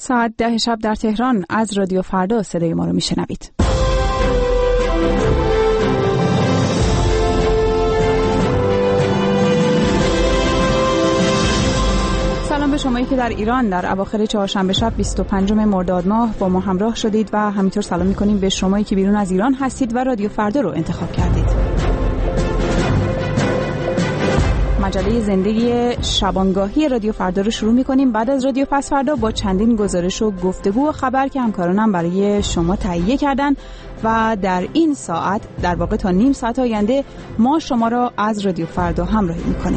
ساعت 10 شب در تهران از رادیو فردا صدای ما رو میشنوید. سلام به شمایی که در ایران در اواخر چهارشنبه شب 25 مرداد ماه با ما همراه شدید و همینطور سلام می‌کنیم به شمایی که بیرون از ایران هستید و رادیو فردا رو انتخاب کردید. مجله زندگی شبانگاهی رادیو فردا رو شروع می‌کنیم. بعد از رادیو پس فردا با چندین گزارش و گفتگو و خبر که همکارانم برای شما تهیه کردن و در این ساعت، در واقع تا نیم ساعت آینده، ما شما را از رادیو فردا همراهی می‌کنیم.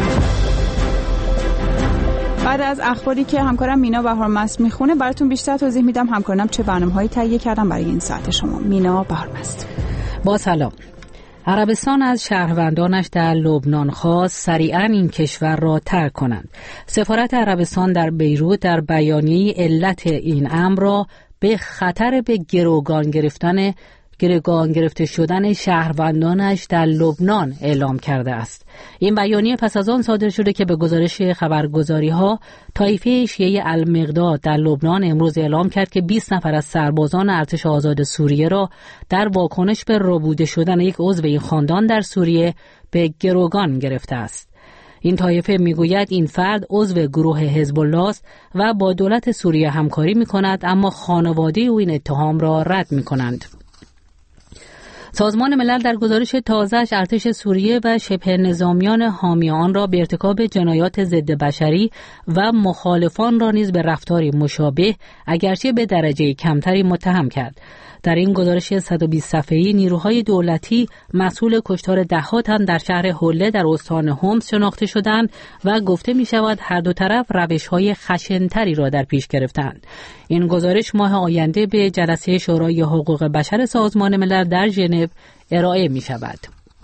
بعد از اخباری که همکارم مینا بهارمست میخونه براتون بیشتر توضیح میدم همکارم چه برنامه‌هایی تهیه کردم برای این ساعت شما. مینا بهارمست. با سلام. عربستان از شهروندانش در لبنان خواست سریعاً این کشور را ترک کنند. سفارت عربستان در بیروت در بیانیه علت این امر را به خطر به گروگان گرفته شدن شهروندانش در لبنان اعلام کرده است. این بیانیه پس از آن صادر شده که به گزارش خبرگزاری‌ها طایفه شیعه المقداد در لبنان امروز اعلام کرد که 20 نفر از سربازان ارتش آزاد سوریه را در واکنش به ربوده شدن یک عضو این خاندان در سوریه به گروگان گرفته است. این طایفه میگوید این فرد عضو گروه حزب الله است و با دولت سوریه همکاری می‌کند، اما خانواده او این اتهام را رد می‌کنند. سازمان ملل در گزارش تازه‌اش ارتش سوریه و شبه نظامیان حامی آن را به ارتکاب جنایات ضد بشری و مخالفان را نیز به رفتاری مشابه اگرچه به درجه کمتری متهم کرد. در این گزارش 120 صفحه‌ای نیروهای دولتی مسئول کشتار ده‌ها تن در شهر حله در استان حمص شناخته شدند و گفته می شود هر دو طرف روش‌های خشن‌تری را در پیش گرفتند. این گزارش ماه آینده به جلسه شورای حقوق بشر سازمان ملل در ژنو ارائه می شود.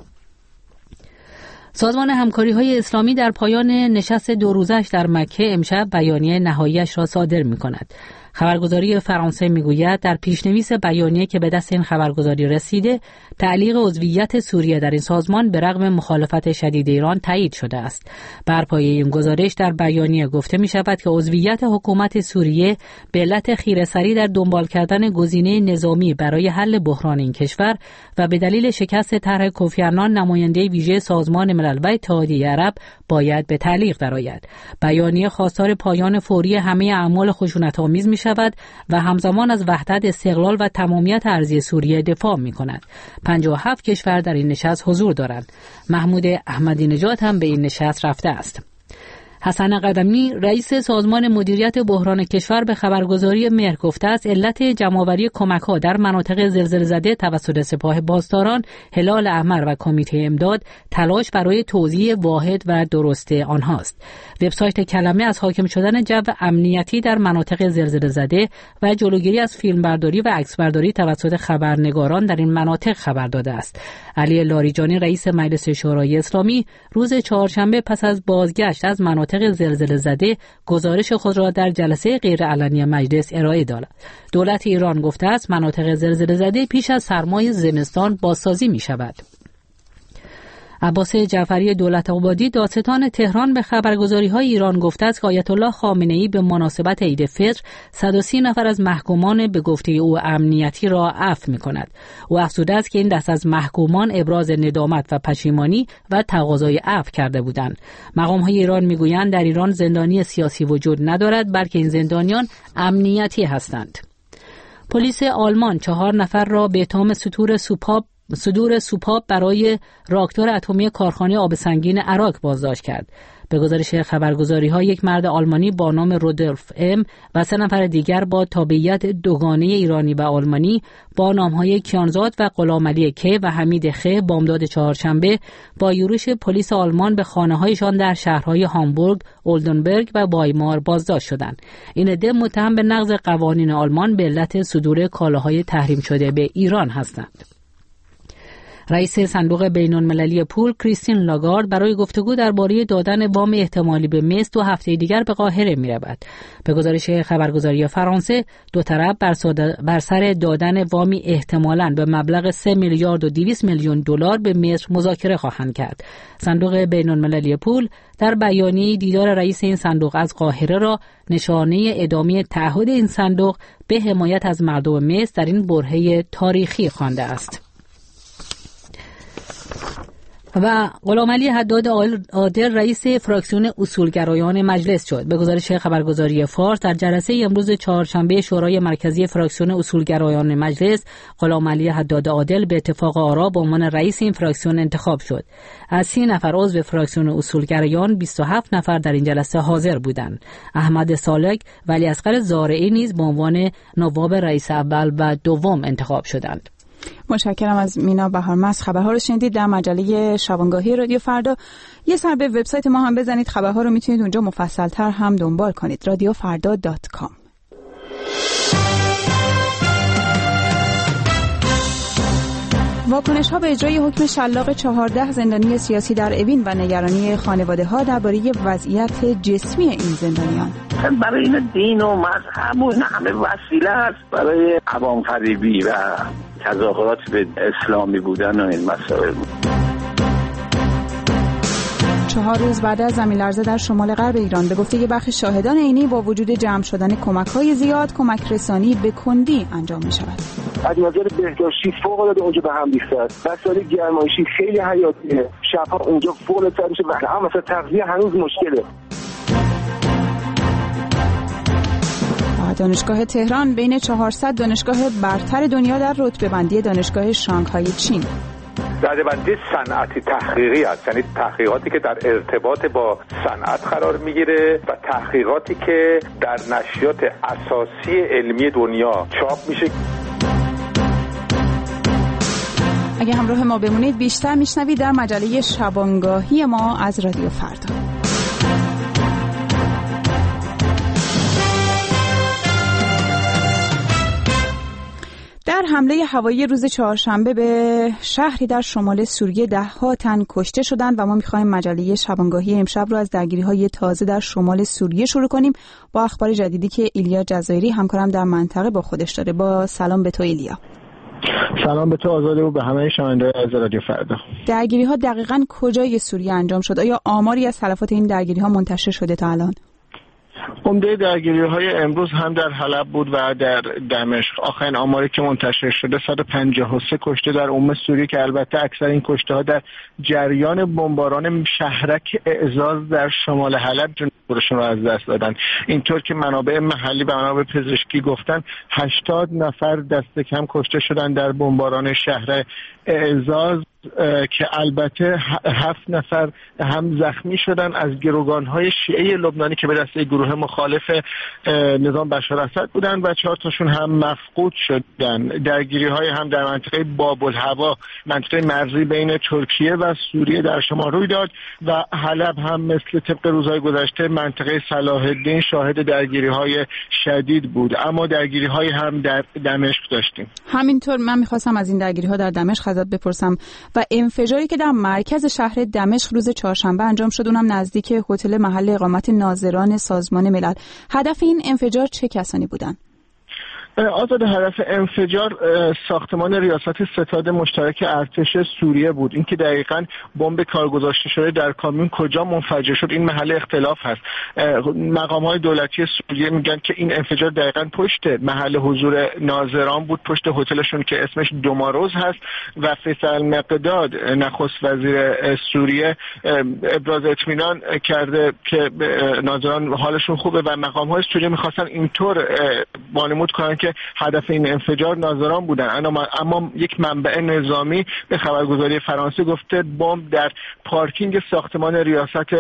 سازمان همکاری‌های اسلامی در پایان نشست 2 روزش در مکه امشب بیانیه نهایی‌اش را صادر می‌کند. خبرگزاری فرانسه میگوید در پیشنویس بیانیه که به دست این خبرگزاری رسیده، تعلیق عضویت سوریه در این سازمان به رغم مخالفت شدید ایران تایید شده است. بر پایه این گزارش در بیانیه گفته می شود که عضویت حکومت سوریه به علت خیره‌سری در دنبال کردن گزینه نظامی برای حل بحران این کشور و به دلیل شکست طرح کوفی عنان نماینده ویژه سازمان ملل و اتحادیه عرب باید به تعلیق درآید. بیانیه خواستار پایان فوری همه اعمال خشونت‌آمیز می شود و همزمان از وحدت، استقلال و تمامیت ارضی سوریه دفاع می کند. 57 کشور در این نشست حضور دارند. محمود احمدی نژاد هم به این نشست رفته است. حسن قدمی رئیس سازمان مدیریت بحران کشور به خبرگزاری مهر گفته است علت جمع‌آوری کمک‌ها در مناطق زلزله زده توسط سپاه پاسداران، هلال احمر و کمیته امداد تلاش برای توزیع واحد و درست آنهاست. وبسایت کلمه از حاکم شدن جو امنیتی در مناطق زلزله زده و جلوگیری از فیلمبرداری و عکسبرداری توسط خبرنگاران در این مناطق خبر داده است. علی لاریجانی رئیس مجلس شورای اسلامی روز چهارشنبه پس از بازگشت از مناطق زلزله زده گزارش خود را در جلسه غیرعلنی مجلس ارائه داد. دولت ایران گفته است مناطق زلزله زده پیش از سرمای زمستان بازسازی می شود. عباس جعفری دولت آبادی دادستان تهران به خبرگزاری‌های ایران گفته است که آیت الله خامنه‌ای به مناسبت عید فطر 130 نفر از محکومان به گفته او امنیتی را عفو می‌کند. او افزوده است که این دست از محکومان ابراز ندامت و پشیمانی و تقاضای عفو کرده بودند. مقام‌های ایران می‌گویند در ایران زندانی سیاسی وجود ندارد، بلکه این زندانیان امنیتی هستند. پلیس آلمان 4 نفر را به اتهام صدور سوپاپ برای راکتور اتمی کارخانه آب سنگین عراق بازداشت کرد. به گزارش خبرگزاری‌ها یک مرد آلمانی با نام رودولف ام و 3 نفر دیگر با تابعیت دوگانه ایرانی و آلمانی با نام‌های کیانزاد و غلامعلی که و حمید خ بامداد چهارشنبه با یورش پلیس آلمان به خانه‌هایشان در شهرهای هامبورگ، اولدنبرگ و وایمار بازداشت شدند. این عده متهم به نقض قوانین آلمان به علت صدور کالاهای تحریم شده به ایران هستند. رئیس صندوق بین‌المللی پول کریستین لاگارد برای گفتگو درباره دادن وام احتمالی به مصر 2 هفته دیگر به قاهره می‌رود. به گزارش خبرگزاری فرانسه، دو طرف بر سر دادن وامی احتمالاً به مبلغ 3 میلیارد و 200 میلیون دلار به مصر مذاکره خواهند کرد. صندوق بین‌المللی پول در بیانیه دیدار رئیس این صندوق از قاهره را نشانه ادامه تعهد این صندوق به حمایت از مردم مصر در این برهه تاریخی خوانده است. و غلامعلی حداد عادل رئیس فراکسیون اصولگرایان مجلس شد. به گزارش خبرگزاری فارس، در جلسه امروز چهارشنبه شورای مرکزی فراکسیون اصولگرایان مجلس، غلامعلی حداد عادل به اتفاق آرا به عنوان رئیس این فراکسیون انتخاب شد. از 30 نفر عضو فراکسیون اصولگرایان 27 نفر در این جلسه حاضر بودند. احمد سالک و علیاصغر زارعی نیز به عنوان نواب رئیس اول و دوم انتخاب شدند. متشکرم از مینا بهارمست. خبرها رو شنیدید در مجله شبانگاهی رادیو فردا. یه سر به وبسایت ما هم بزنید، خبرها رو میتونید اونجا مفصل‌تر هم دنبال کنید. radiofarda.com. واکنش‌ها به اجرای حکم شلاق 14 زندانی سیاسی در اوین و نگرانی خانواده‌ها درباره وضعیت جسمی این زندانیان. برای این دین و مذهب و این همه وسیله است برای عوام فریبی و تظاهرات به اسلامی بودن و این مسائل. 4 روز بعد از زمین لرزه در شمال غرب ایران، به گفته بخش شاهدان عینی، با وجود جمع شدن کمک‌های زیاد، کمک رسانی به کندی انجام می‌شود. از نظر بهداشتی فوق‌العاده اونجا به هم ریخته است. وسایل گرمایشی خیلی حیاتیه. شب‌ها اونجا فوق العاده و هم مثلا تغذیه هنوز مشکله. دانشگاه تهران بین 400 دانشگاه برتر دنیا در رتبه‌بندی دانشگاه شانگهای چین. رده‌بندی صنعتی تحقیقی است، یعنی تحقیقاتی که در ارتباط با صنعت قرار میگیره و تحقیقاتی که در نشریات اساسی علمی دنیا چاپ میشه. اگه همراه ما بمونید بیشتر میشنوید در مجله شبانگاهی ما از رادیو فردا. در حمله هوایی روز چهارشنبه به شهری در شمال سوریه 10 تن کشته شدند و ما می‌خوایم مجله شبانگاهی امشب رو از درگیری‌های تازه در شمال سوریه شروع کنیم با اخبار جدیدی که ایلیا جزایری همکارم در منطقه با خودش داره. با سلام به تو ایلیا. سلام به تو آزاده و به همه شنوندگان از رادیو فردا. درگیری‌ها دقیقاً کجای سوریه انجام شد؟ آیا آماری از تلفات این درگیری‌ها منتشر شده تا الان؟ عمده درگیری‌های امروز هم در حلب بود و در دمشق. آخرین آماری که منتشر شده 153 کشته در سوریه که البته اکثر این کشته‌ها در جریان بمباران شهرک اعزاز در شمال حلب جونشون را از دست دادن. اینطور که منابع محلی و منابع پزشکی گفتن 80 نفر دست کم کشته شدن در بمباران شهر اعزاز که البته 7 نفر هم زخمی شدن از گروگان‌های شیعه لبنانی که به دسته گروه مخالف نظام بشار اسد بودن و 4 تاشون هم مفقود شدن. درگیری‌های هم در منطقه باب الهوا، منطقه مرزی بین ترکیه و سوریه در شمال روی داد و حلب هم مثل طبق روزهای گذشته منطقه صلاح الدین شاهد درگیری‌های شدید بود، اما درگیری‌های هم در دمشق داشتیم. همینطور من می‌خواستم از این درگیری‌ها در دمشق ازت بپرسم و انفجاری که در مرکز شهر دمشق روز چهارشنبه انجام شد، اونم نزدیک هتل محل اقامت ناظران سازمان ملل. هدف این انفجار چه کسانی بودن؟ آزاد، هدف انفجار ساختمان ریاست ستاد مشترک ارتش سوریه بود. اینکه دقیقاً بمب کار گذاشته شده در کامیون کجا منفجر شد این محل اختلاف هست. مقام‌های دولتی سوریه میگن که این انفجار دقیقاً پشت محل حضور ناظران بود، پشت هتلشون که اسمش دوماروز هست و فیصل مقداد نخست وزیر سوریه ابراز اطمینان کرده که ناظران حالشون خوبه و مقام‌های سوریه می‌خواستن اینطور وانمود کنن که هدف این انفجار ناظران بودن، اما یک منبع نظامی به خبرگزاری فرانسه گفته بمب در پارکینگ ساختمان ریاست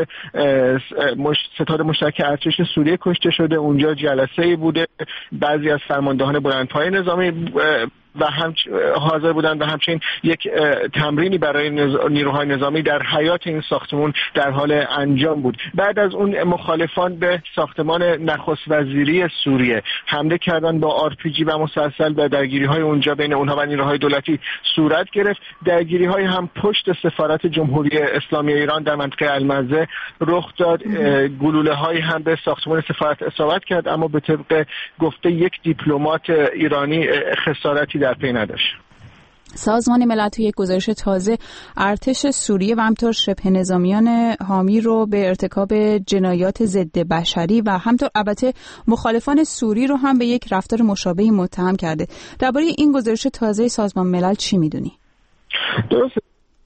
ستاد مشترک ارتش سوریه کشته شده. اونجا جلسه‌ای بوده، بعضی از فرماندهان بلندپایه نظامی و حاضر بودند و همچنین یک تمرینی برای نیروهای نظامی در حیات این ساختمان در حال انجام بود. بعد از اون مخالفان به ساختمان نخست وزیری سوریه حمله کردن با RPG و مسلسل و درگیری‌های اونجا بین اونها و نیروهای دولتی صورت گرفت. درگیری‌های هم پشت سفارت جمهوری اسلامی ایران در منطقه المزه رخ داد. گلوله‌های هم به ساختمان سفارت اصابت کرد، اما به طبق گفته یک دیپلمات ایرانی خسارتی در پی نداشت. سازمان ملل توی یک گزارش تازه ارتش سوریه و همطور شبه نظامیان حامی رو به ارتکاب جنایات ضد بشری و همطور البته مخالفان سوری رو هم به یک رفتار مشابهی متهم کرده. درباره این گزارش تازه سازمان ملل چی میدونی؟ درسته.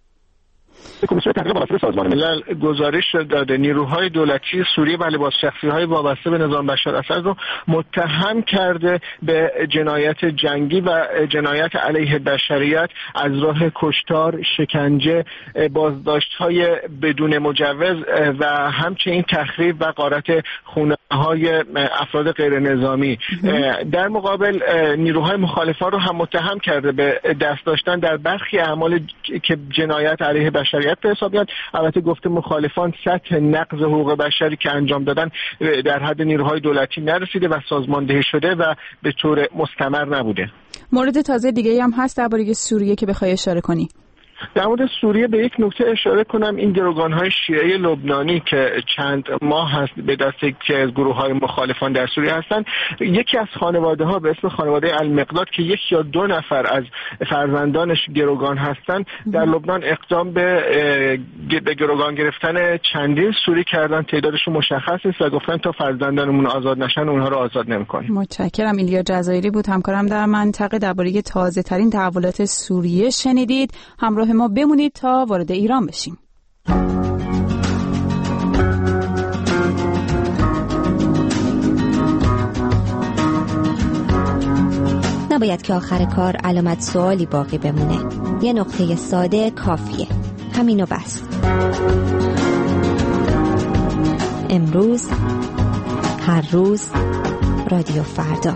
کمیسیون تحقیق بالاتر سازمان ملل گزارش داده نیروهای دولتی سوریه و لباس شخصی‌های وابسته به نظام بشار اسد رو متهم کرده به جنایت جنگی و جنایت علیه بشریت از راه کشتار، شکنجه، بازداشت‌های بدون مجوز و همچنین تخریب و غارت خونه‌های افراد غیر نظامی. در مقابل نیروهای مخالفان رو هم متهم کرده به دست داشتن در برخی اعمال که جنایت علیه بشریت به حساب میاد. البته گفته مخالفان سطح نقض حقوق بشری که انجام دادن در حد نیروهای دولتی نرسیده و سازماندهی شده و به طور مستمر نبوده. مورد تازه دیگه هم هست درباره سوریه که بخوای اشاره کنی؟ در مورد سوریه به یک نکته اشاره کنم. این گروگان‌های شیعه لبنانی که چند ماه هست به دست یکی از گروه‌های مخالفان در سوریه هستند، یکی از خانواده‌ها به اسم خانواده المقداد که یک یا دو نفر از فرزندانش گروگان هستند، در لبنان اقدام به گروگان گرفتن چندین سوری کردن. تعدادشون مشخص نیست و گفتن تا فرزندانمون آزاد نشن اونها رو آزاد نمی‌کنیم. متشکرم. ایلیا جزایری بود همکارم در منطقه. درباره تازه‌ترین تحولات سوریه شنیدید. همراه ما بمونید تا وارد ایران بشیم. نباید که آخر کار علامت سوالی باقی بمونه. یه نقطه ساده کافیه. همینو بس. امروز، هر روز، رادیو فردا.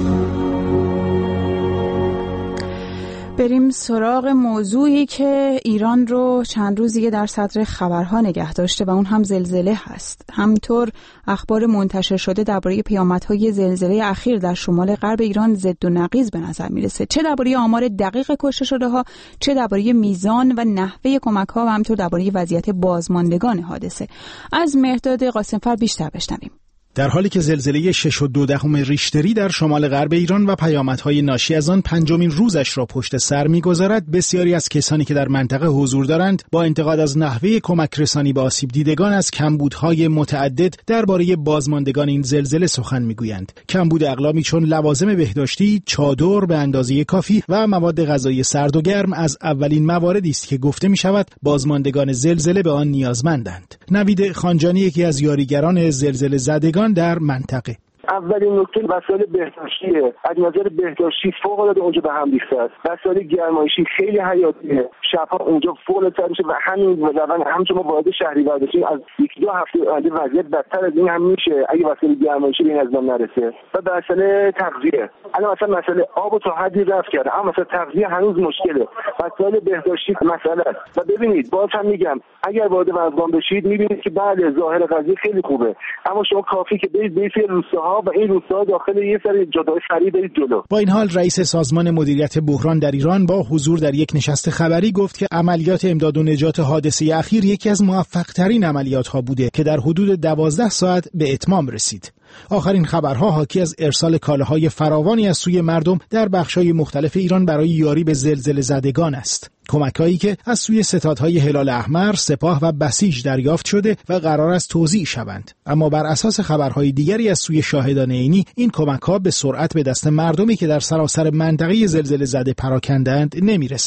بریم سراغ موضوعی که ایران رو چند روزیه در صدر خبرها نگه داشته و اون هم زلزله هست. همطور اخبار منتشر شده درباره پیامدهای زلزله اخیر در شمال غرب ایران ضد و نقیض به نظر میرسه، چه درباره آمار دقیق کشته شده ها، چه درباره میزان و نحوه کمک ها و همطور درباره وضعیت بازماندگان حادثه. از مهرداد قاسمفر بیشتر بشنویم. در حالی که زلزله 6.2 ریشتری در شمال غرب ایران و پیامدهای ناشی از آن پنجمین روزش را پشت سر می‌گذارد، بسیاری از کسانی که در منطقه حضور دارند با انتقاد از نحوه کمک رسانی به آسیب دیدگان از کمبودهای متعدد درباره بازماندگان این زلزله سخن می‌گویند. کمبود اقلامی چون لوازم بهداشتی، چادر به اندازه کافی و مواد غذایی سرد و گرم از اولین مواردی است که گفته می‌شود بازماندگان زلزله به آن نیازمندند. نوید خانجانی یکی از یاریگران زلزله زدگان در منطقه. اولین نکته وسایل بهداشتیه. از نظر بهداشتی فوق‌العاده اونجا به هم ریخته است. وسایل گرمایشی خیلی حیاتیه. شب‌ها اونجا فوق‌العاده میشه و همین روند همچون ما وارد شهریور بشیم از یک دو هفته آینده وضعیت بدتر از این هم میشه اگه وسایل گرمایشی به این نظام نرسه. و مسئله تغذیه. الان مثلا مسئله آب تا حدی رفع کرده، اما مثلا تغذیه هنوز مشکله. وسایل بهداشتی مسئله است. و ببینید باز هم میگم اگر وارد وزگان بشید میبینید که بله ظاهر قضیه خیلی خوبه، اما شما کافی که برید به روستاها و این روستاها داخل یه سری جاده‌های سریع برید جلو. با این حال رئیس سازمان مدیریت بحران در ایران با حضور در یک نشست خبری گفت که عملیات امداد و نجات حادثه اخیر یکی از موفق‌ترین عملیات‌ها بوده که در حدود 12 ساعت به اتمام رسید. آخرین خبرها حاکی از ارسال کالاهای فراوانی از سوی مردم در بخش‌های مختلف ایران برای یاری به زلزله زدگان است. کمک‌هایی که از سوی ستادهای هلال احمر، سپاه و بسیج دریافت شده و قرار است توزیع شوند. اما بر اساس خبرهای دیگری از سوی شاهدان عینی، این کمک‌ها به سرعت به دست مردمی که در سراسر منطقه زلزله زده پراکندند نمی‌رسد. در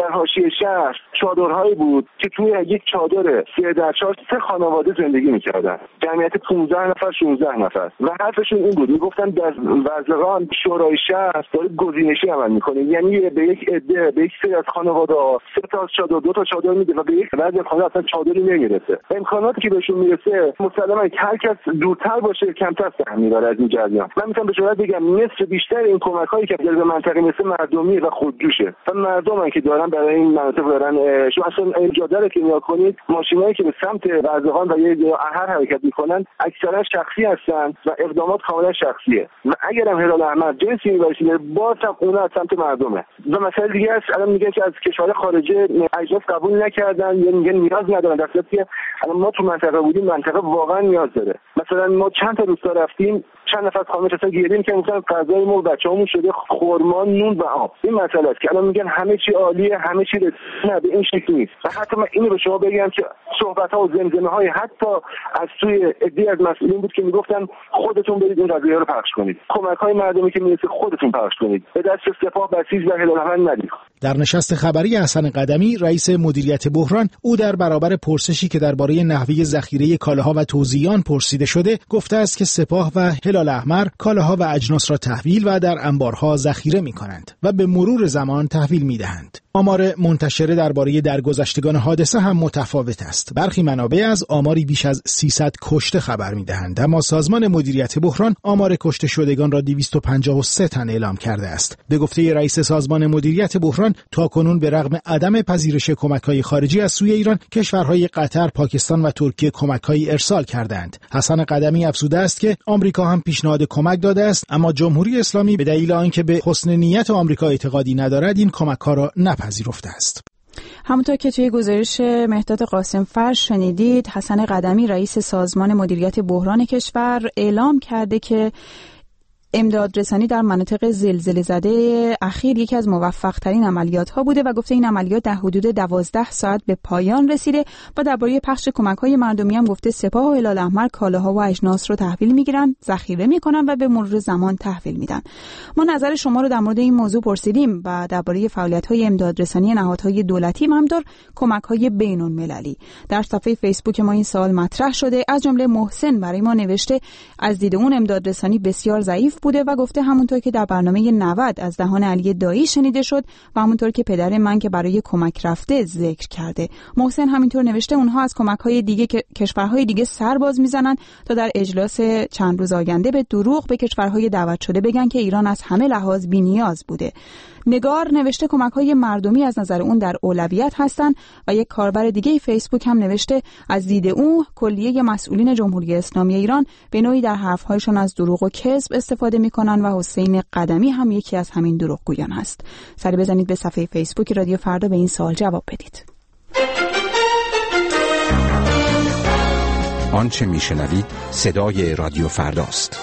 در حاشیه شهر چادرهایی بود که توی یک چادر 3x4 3 خانواده زندگی میکردن، جمعیت 15 نفر 16 نفر، و حرفشون این بود، میگفتن در وزارت شورای شهر داره گزینشی عمل میکنه، یعنی به یک عده، به یک سری از خانواده 3 تا چادر 2 تا چادر میده و به یک بعضی خانواده اصلا چادری نمیرسه. امکاناتی که بهشون میرسه مسلماً هر کس دورتر باشه کمتر سهم میبره از این جریان. من میتونم به شما بگم نصف بیشتر این کمک‌هایی که به منطقه مثل مردمی و خودجوشه و مردمی که دارن برای این مناطق دارن، شما اصلا اجازه رو که نگاه کنید، ماشینایی که به سمت ورزقان و یا احر حرکت میکنن اکثرا شخصی هستن و اقدامات کاملا شخصیه و اگر هم هلال احمر جنسی میبرسه باز هم اون از سمت مردمه. و مسئله دیگه است، الان میگن که از کشور خارجی اجناس قبول نکردن یا میگن نیاز ندارن، در صورتی که الان ما تو منطقه بودیم، منطقه واقعا نیاز داره. مثلا ما چند تا روستا رفتیم، چند نفر خانم اصلا گیریم که مثلا غذای ما بچه‌مون شده خرما، نون و آب. این مسئله است که الان میگن همه چی عالیه، همه چی نه، به این شکل نیست. و حتی من اینو به شما بگم که صحبت‌ها و زمزمه‌های حتی از سوی عده‌ای از مسئولین بود که میگفتن خودتون برید این قضیه رو پخش کنید، کمک‌های مردمی که میرسه خودتون پخش کنید، به دست سپاه بسیج و هلال احمر ندید. در نشست خبری حسن قدمی، رئیس مدیریت بحران، او در برابر پرسشی که درباره نحوه ذخیره کالاها و توزیعان پرسیده شده، گفته است که سپاه و هلال احمر کالاها و اجناس را تحویل و در انبارها ذخیره می‌کنند و به مرور زمان تحویل می‌دهند. آمار منتشره درباره درگذشتگان حادثه هم متفاوت است. برخی منابع از آماری بیش از 300 کشته خبر می‌دهند، اما سازمان مدیریت بحران آمار کشته شدگان را 253 تن اعلام کرده است. به گفته رئیس سازمان مدیریت بحران، تاکنون به رغم عدم پذیرش کمک‌های خارجی از سوی ایران، کشورهای قطر، پاکستان و ترکیه کمک‌هایی ارسال کردند. حسن قدمی افزوده است که آمریکا هم پیشنهاد کمک داده است، اما جمهوری اسلامی به دلیل آنکه به حسن نیت آمریکا اعتقادی ندارد، این کمک‌ها را نپذیرفته است. همونطور که توی گزارش مهداد قاسم‌فر شنیدید، حسن قدمی رئیس سازمان مدیریت بحران کشور اعلام کرده که امدادرسانی در مناطق زلزله زده اخیر یکی از موفق‌ترین عملیات‌ها بوده و گفته این عملیات در حدود 12 ساعت به پایان رسیده و درباره پخش کمک‌های مردمی هم گفته سپاه و هلال احمر کالاها و اجناس رو تحویل می‌گیرن، ذخیره می‌کنن و به مرور زمان تحویل میدن. ما نظر شما رو در مورد این موضوع پرسیدیم و درباره فعالیت‌های امدادرسانی نهادهای دولتی و همینطور کمک‌های بین‌المللی. در صفحه فیسبوک ما این سوال مطرح شده. از جمله محسن برای ما نوشته از دید اون امدادرسانی بسیار ضعیف بوده و گفته همونطور که در برنامه 90 از دهان علی دایی شنیده شد و همونطور که پدر من که برای کمک رفته ذکر کرده. محسن همینطور نوشته اونها از کمک‌های دیگه که کشورهای دیگه سر باز میزنن تا در اجلاس چند روز آینده به دروغ به کشورهای دعوت شده بگن که ایران از همه لحاظ بی‌نیاز بوده. نگار نوشته کمک‌های مردمی از نظر اون در اولویت هستن و یک کاربر دیگه فیسبوک هم نوشته از دید او کلیه مسئولین جمهوری اسلامی ایران به نوعی در حرف‌هایشون از دروغ و کذب استفاده می‌کنن و حسین قدمی هم یکی از همین دروغگویان هست. سری بزنید به صفحه فیسبوک رادیو فردا به این سوال جواب بدید. آنچه میشنوید صدای رادیو فرداست.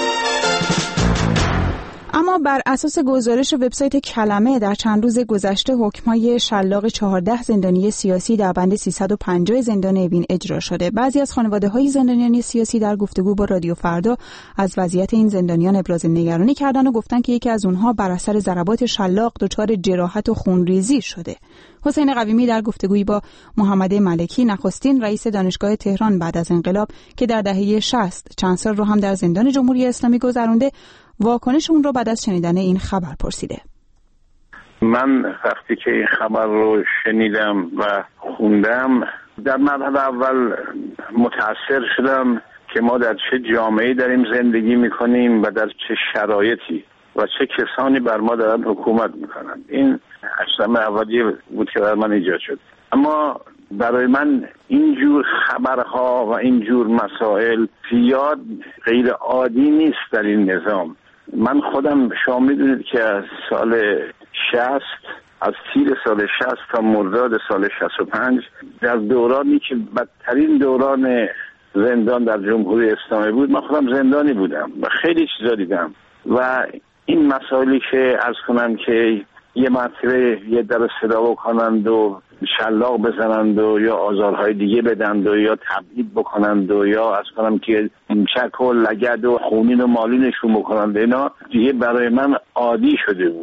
اما بر اساس گزارش وبسایت کلمه در چند روز گذشته حکم‌های شلاق 14 زندانی سیاسی در بند 350 زندان اوین اجرا شده. بعضی از خانواده‌های زندانیان سیاسی در گفتگو با رادیو فردا از وضعیت این زندانیان ابراز نگرانی کردند و گفتند که یکی از اونها بر اثر ضربات شلاق دچار جراحت و خونریزی شده. حسین قویمی در گفتگویی با محمد ملکی نخستین رئیس دانشگاه تهران بعد از انقلاب که در دهه 60 چند سال رو هم در زندان جمهوری اسلامی گذرونده، واکنش اون رو بعد از شنیدن این خبر پرسیده. من وقتی که این خبر رو شنیدم و خوندم در مرحله اول متأثر شدم که ما در چه جامعه‌ای داریم زندگی می‌کنیم و در چه شرایطی و چه کسانی بر ما دارن حکومت می‌کنن. این صدمه اولیه بود که بر من ایجاد شد. اما برای من اینجور خبرها و اینجور مسائل زیاد غیر عادی نیست در این نظام. من خودم شما میدونید که از سال 60 از تیر سال 60 تا مرداد سال 65 در دورانی که بدترین دوران زندان در جمهوری اسلامی بود من خودم زندانی بودم و خیلی چیزا دیدم و این مسائلی که عرض کنم که یه مرتبه یه در صدا بکنند و شلاق بزنند و یا آزارهای دیگه بدند و یا تبعید بکنند و یا از کنم که چک و لگد و خونین و مالینشون بکنند، اینا دیگه برای من عادی شده بود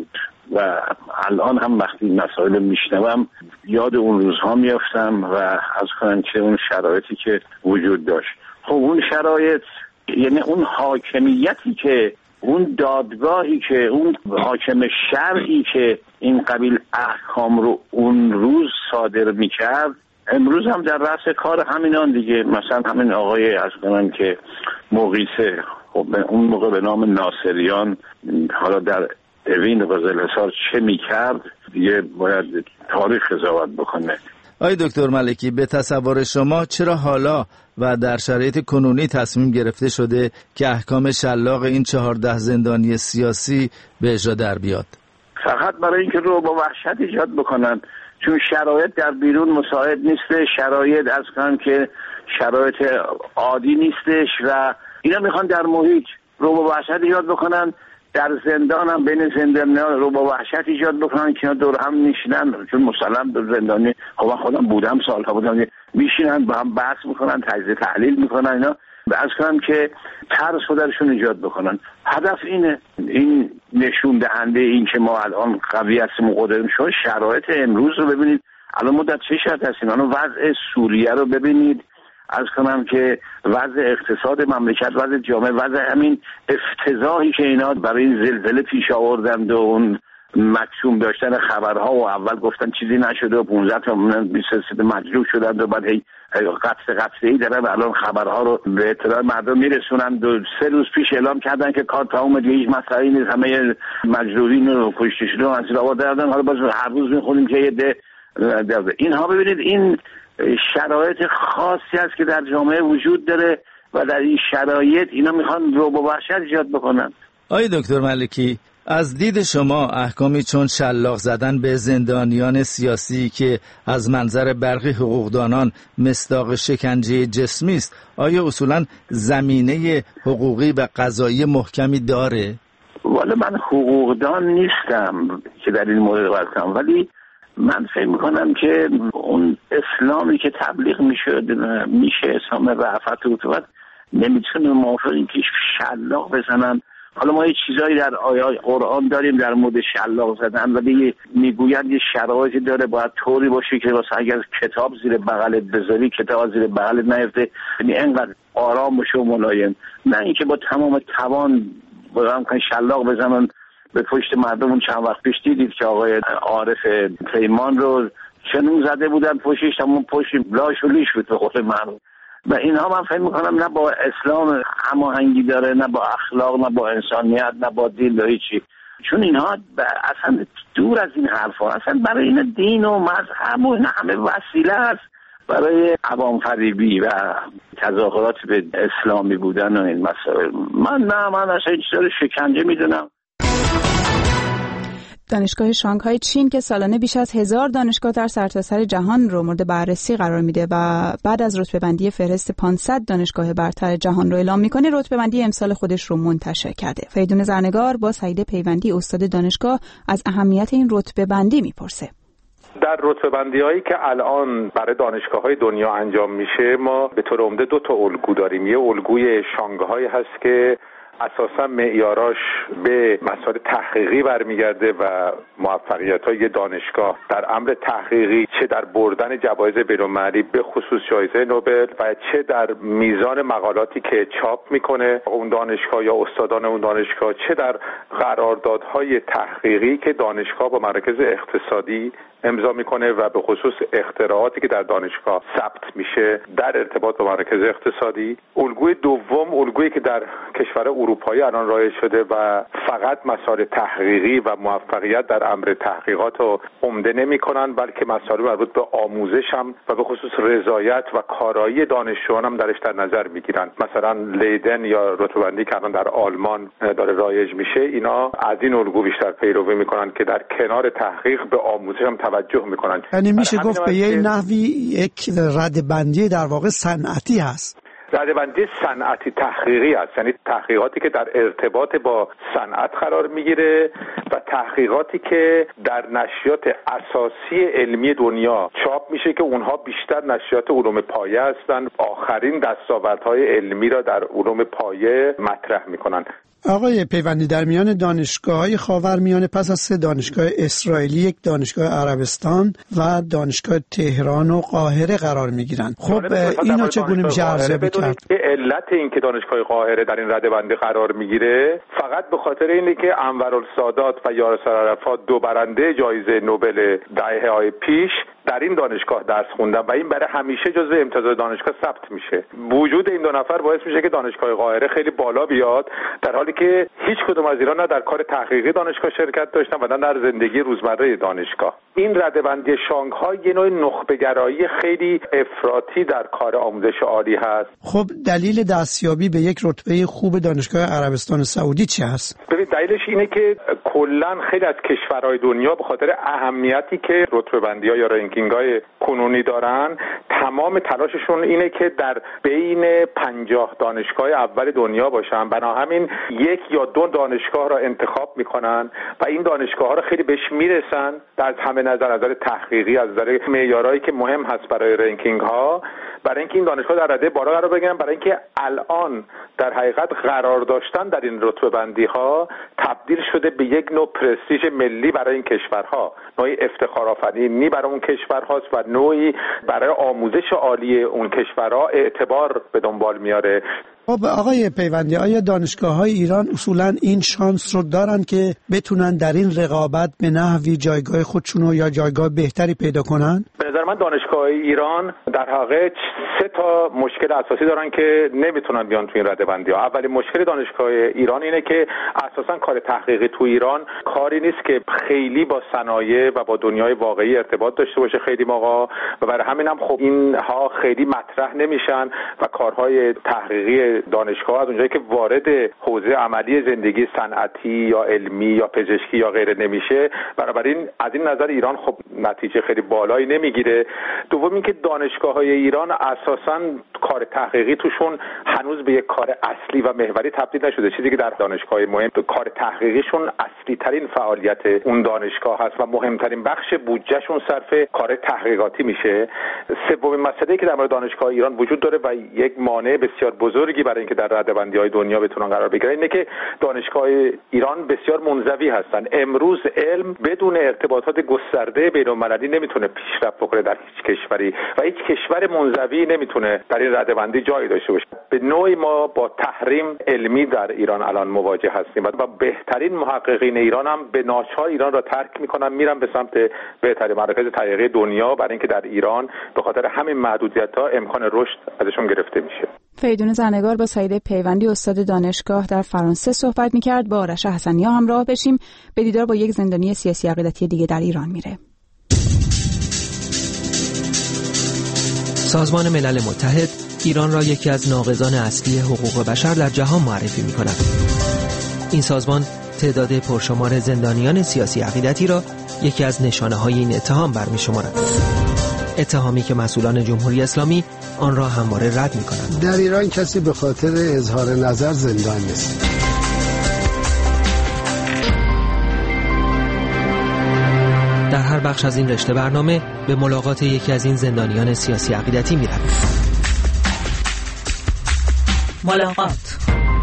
و الان هم وقتی این مسائل میشنوم یاد اون روزها میافتم و از کنم که اون شرایطی که وجود داشت. خب اون شرایط یعنی اون حاکمیتی که اون دادگاهی که اون حاکم شرعی که این قبیل احکام رو اون روز صادر میکرد امروز هم در رأس کار همینان دیگه. مثلا همین آقای از کنم که مغیثه، خب اون موقع به نام ناصریان، حالا در اوین قزلحصار چه میکرد دیگه باید تاریخ قضاوت بکنه. آقای دکتر ملکی، به تصور شما چرا حالا و در شرایط کنونی تصمیم گرفته شده که احکام شلاق این 14 زندانی سیاسی به اجرا در بیاد؟ فقط برای اینکه رو با وحشت ایجاد بکنن، چون شرایط در بیرون مساعد نیست، شرایط از کنم که شرایط عادی نیستش و اینا میخوان در محیط رو با وحشت ایجاد بکنن. در زندان هم بین زندانیان رو با وحشت ایجاد بکنن که دور هم میشینن، چون مسلم در زندانی من خودم بودم، سالها بودم، میشینن با هم بحث میکنن، تجزیه تحلیل میکنن، اینا از کنم که ترس رو درشون ایجاد بکنن. هدف اینه. این نشون دهنده این که ما الان قوی هستیم و قدرتیم شد. شرایط امروز رو ببینید، الان ما در چه شرایطی هستیم. الان وضع سوریه رو ببینید، از کنم که وضع اقتصاد مملکت، وضع جامعه، وضع همین افتضاحی که اینا برای این زلزله پیش آوردند و اون مکتوم داشتن خبرها و اول گفتن چیزی نشده و 15 تا 23 مجروح شدند و بعد هی قطعی دارن الان خبرها رو به اطلاع مردم میرسونند. 3 روز پیش اعلام کردن که کار تمام دیگه، هیچ مسئله نیست، همه مجروحین رو کشته شده و اسیر آوردن. حالا باز هر روز میخونیم که یه ده اینها. ببینید این شرایط خاصی است که در جامعه وجود داره و در این شرایط اینا میخوان رو با وحشت ایجاد بکنن. آقای دکتر ملکی، از دید شما احکامی چون شلاق زدن به زندانیان سیاسی که از منظر برخی حقوقدانان مصداق شکنجه جسمی است، آیا اصولا زمینه حقوقی و قضایی محکمی داره؟ والا من حقوقدان نیستم که در این مورد قضاوت کنم، ولی من فکر میکنم که اون اسلامی که تبلیغ میشه اسلام رأفت و عطوفت نمیتونه موافق این که شلاق بزنن. حالا ما یه چیزایی در آیات قرآن داریم در مورد شلاق زدن، ولی میگویند یه شرایطی داره، باید طوری باشه که واسه اگر کتاب زیر بغلت بذاری کتاب زیر بغلت نیفته، یعنی اینقدر آرام باشه و ملایم، نه اینکه با تمام توان با شلاق بزنن به پشت مردم. اون چند وقت پیش دیدید که آقای عارف پیمان رو چنون زده بودن پشتش، همون پشت لاش و لیش بود به قول معروف. و اینها من فکر میکنم نه با اسلام هماهنگی داره، نه با اخلاق، نه با انسانیت، نه با دین، نه هیچی. چون اینها اصلا دور از این حرفا، اصلا برای این دین و مذهب و همه وسیله است برای عوام فریبی و تظاهرات به اسلامی بودن و این مسائل. من اصلا این چیزا رو شکنجه میدونم. دانشگاه شانگهای چین که سالانه بیش از 1000 دانشگاه در سرتاسر جهان رو مورد بررسی قرار میده و بعد از رتبه‌بندی فهرست 500 دانشگاه برتر جهان رو اعلام میکنه، رتبه‌بندی امسال خودش رو منتشر کرده. فریدون زرنگار با سعید پیوندی استاد دانشگاه از اهمیت این رتبه‌بندی میپرسه. در رتبه‌بندی‌هایی که الان برای دانشگاه‌های دنیا انجام میشه، ما به طور عمده 2 تا الگو داریم. یه الگوی شانگهای هست که اساسا معیاراش به مسائل تحقیقی برمیگرده و موفقیت‌های دانشگاه در امر تحقیقی، چه در بردن جوایز بین‌المللی به خصوص جایزه نوبل و چه در میزان مقالاتی که چاپ میکنه اون دانشگاه یا استادان اون دانشگاه، چه در قراردادهای تحقیقی که دانشگاه با مراکز اقتصادی امضا میکنه و به خصوص اختراعاتی که در دانشگاه ثبت میشه در ارتباط با مراکز اقتصادی. الگوی دوم الگویی که در کشور اروپایی الان رایج شده و فقط مسائل تحقیقی و موفقیت در امر تحقیقات رو عمده نمیکنن، بلکه مسائل مربوط به آموزش هم و به خصوص رضایت و کارایی دانشجویان هم درش در نظر میگیرن. مثلا لیدن یا رتبه‌بندی که الان در آلمان داره رایج میشه، اینا از این الگو بیشتر پیروی میکنن که در کنار تحقیق به آموزش هم توجه میکنن. یعنی میشه گفت به یه نحوی یک ردبندی در واقع صنعتی هست. رده‌بندی صنعتی تحقیقی است، یعنی تحقیقاتی که در ارتباط با صنعت قرار میگیره و تحقیقاتی که در نشریات اساسی علمی دنیا چاپ میشه که اونها بیشتر نشریات علوم پایه هستند، آخرین دستاوردهای علمی را در علوم پایه مطرح میکنن. آقای پیوندی، در میان دانشگاه‌های خاورمیانه پس از 3 دانشگاه اسرائیلی، 1 دانشگاه عربستان و دانشگاه تهران و قاهره قرار می‌گیرند. خب اینو چگونه میشه ارزیابی کرد؟ علت این که دانشگاه قاهره در این رده‌بندی قرار میگیره فقط به خاطر اینه که انورالسادات و یاسر عرفات 2 برنده جایزه نوبل دهه‌های پیش در این دانشگاه درس خوندن و این برای همیشه جزو امتیازات دانشگاه ثبت میشه. وجود این 2 نفر باعث میشه که دانشگاه قاهره خیلی بالا بیاد، در حالی که هیچ کدوم از اینا نه در کار تحقیقی دانشگاه شرکت داشتن و نه در زندگی روزمره دانشگاه. این رده‌بندی شانگهای یه نوع نخبه‌گرایی خیلی افراطی در کار آموزش عالی هست. خب دلیل دستیابی به یک رتبه خوب دانشگاه عربستان سعودی چی هست؟ ببینید دلیلش اینه که کلاً خیلی از کشورهای دنیا به خاطر اهمیتی که رتبه‌بندی‌ها یا رنکینگ‌های کنونی دارن، تمام تلاششون اینه که در بین 50 دانشگاه اول دنیا باشن. بنا همین 1 یا 2 دانشگاه را انتخاب میکنن و این دانشگاه‌ها را خیلی بهش میرسن از همه نظر تحقیقی، از نظر معیارایی که مهم هست برای رنکینگ ها، برای اینکه این دانشگاه در رده بالا قرار بگیرن، برای اینکه الان در حقیقت قرار داشتن در این رتبه بندی ها تبدیل شده به یک نوع پرستیژ ملی برای این کشورها، نوعی افتخار آفرینی برای اون کشورهاست و نوعی برای آموزش عالی اون کشورها اعتبار به دنبال میاره. خب آقای پیوندی، آیا دانشگاه‌های ایران اصولاً این شانس رو دارن که بتونن در این رقابت به نحوی جایگاه خودشونو یا جایگاه بهتری پیدا کنن؟ به نظر من دانشگاه‌های ایران در حقیقت 3 تا مشکل اساسی دارن که نمیتونن بیان تو این رده‌بندی‌ها. اولین مشکل دانشگاه ایران اینه که اساساً کار تحقیقی تو ایران کاری نیست که خیلی با صنایع و با دنیای واقعی ارتباط داشته باشه خیلی موقع، و برای همین هم خب اینها خیلی مطرح نمیشن و کارهای تحقیقی دانشگاه از اونجایی که وارد حوزه عملی زندگی صنعتی یا علمی یا پزشکی یا غیره نمیشه، بنابراین از این نظر ایران خب نتیجه خیلی بالایی نمیگیره. دوم اینکه دانشگاه‌های ایران اساساً کار تحقیقی توشون هنوز به یک کار اصلی و محوری تبدیل نشده، چیزی که در دانشگاه‌های مهم کار تحقیقیشون اصلی ترین فعالیت اون دانشگاه هست و مهمترین بخش بودجهشون صرف کار تحقیقاتی میشه. سومین مسئله‌ای که در مورد دانشگاه ایران وجود داره و یک مانع بسیار بزرگی برای اینکه در رده‌بندی‌های دنیا بتونن قرار بگیرن اینه که دانشگاه ایران بسیار منزوی هستن. امروز علم بدون ارتباطات گسترده بین‌المللی نمیتونه پیشرفت بکنه در هیچ کشوری و هیچ کشور منزوی نمیتونه در این رده‌بندی جایی داشته باشه. به نوعی ما با تحریم علمی در ایران الان مواجه هستیم و بهترین محققین ایران هم به ناچار ایران را ترک میکنن، میرن به سمت بهترین مراکز تحقیقی دنیا، برای اینکه در ایران به خاطر همین محدودیت‌ها امکان رشد ازشون گرفته میشه. فریدون زرنگار با سعید پیوندی استاد دانشگاه در فرانسه صحبت میکرد. با آرش حسنی‌ها همراه بشیم. به دیدار با یک زندانی سیاسی عقیدتی دیگه در ایران میره. سازمان ملل متحد ایران را یکی از ناقضان اصلی حقوق بشر در جهان معرفی می‌کند. این سازمان تعداد پرشمار زندانیان سیاسی عقیدتی را یکی از نشانه‌های این اتهام برمی‌شمارد. اتهامی که مسئولان جمهوری اسلامی آن را همواره رد می‌کنند. در ایران کسی به خاطر اظهار نظر زندان نیست. در هر بخش از این رشته برنامه به ملاقات یکی از این زندانیان سیاسی عقیدتی می‌رویم. ملاقات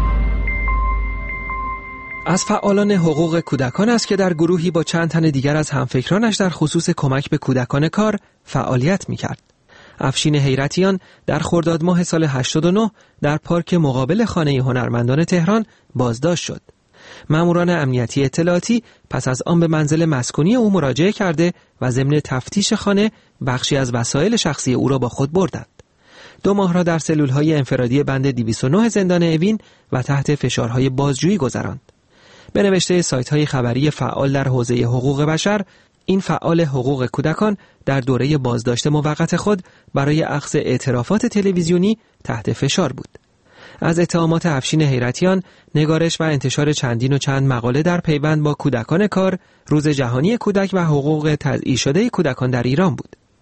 از فعالان حقوق کودکان است که در گروهی با چند تن دیگر از همفکرانش در خصوص کمک به کودکان کار فعالیت می‌کرد. افشین حیرتیان در خرداد ماه سال 89 در پارک مقابل خانه هنرمندان تهران بازداشت شد. ماموران امنیتی اطلاعاتی پس از آن به منزل مسکونی او مراجعه کرده و ضمن تفتیش خانه بخشی از وسایل شخصی او را با خود بردند. 2 ماه را در سلول‌های انفرادی بند 209 زندان اوین و تحت فشارهای بازجویی گذراند. به نوشته سایت‌های خبری فعال در حوزه حقوق بشر، این فعال حقوق کودکان در دوره بازداشت موقت خود برای اخذ اعترافات تلویزیونی تحت فشار بود. از اتهامات افشین حیرتیان، نگارش و انتشار چند مقاله در پیوند با کودکان کار، روز جهانی کودک و حقوق تضییع شده کودکان در ایران بود.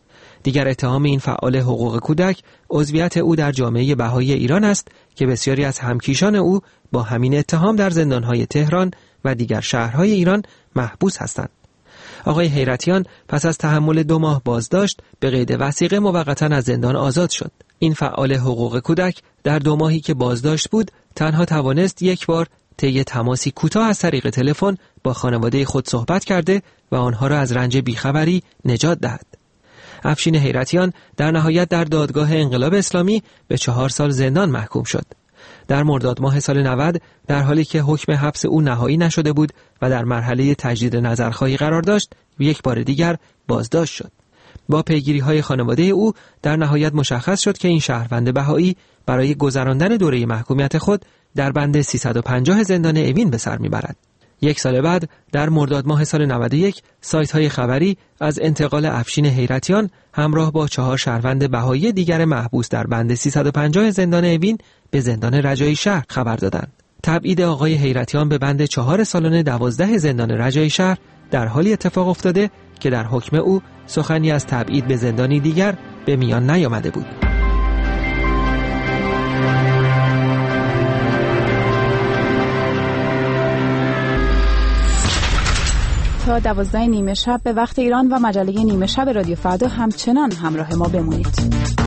دیگر اتهام این فعال حقوق کودک عضویت او در جامعه بهایی ایران است که بسیاری از همکیشان او با همین اتهام در زندانهای تهران و دیگر شهرهای ایران محبوس هستند. آقای حیرتیان پس از تحمل 2 ماه بازداشت به قید وثیقه موقتا از زندان آزاد شد. این فعال حقوق کودک در 2 ماهی که بازداشت بود تنها توانست یک بار طی تماسی کوتاه از طریق تلفن با خانواده خود صحبت کرده و آنها را از رنج بیخبری نجات دهد. افشین حیرتیان در نهایت در دادگاه انقلاب اسلامی به 4 سال زندان محکوم شد. در مرداد ماه سال 90 در حالی که حکم حبس او نهایی نشده بود و در مرحله تجدید نظرخواهی قرار داشت، یک بار دیگر بازداشت شد. با پیگیری‌های خانواده او در نهایت مشخص شد که این شهروند بهایی برای گذراندن دوره محکومیت خود در بند 350 زندان اوین به سر میبرد. 1 سال بعد در مرداد ماه سال 91 سایت‌های خبری از انتقال افشین حیرتیان همراه با 4 شهروند بهایی دیگر محبوس در بند 350 زندان اوین به زندان رجایی شهر خبر دادند. تبعید آقای حیرتیان به بند 4 سالن 12 زندان رجایی شهر در حالی اتفاق افتاده که در حکم او سخنی از تبعید به زندانی دیگر به میان نیامده بود. تا 12 نیمه شب به وقت ایران و مجله نیمه شب رادیو فردا همچنان همراه ما بمونید.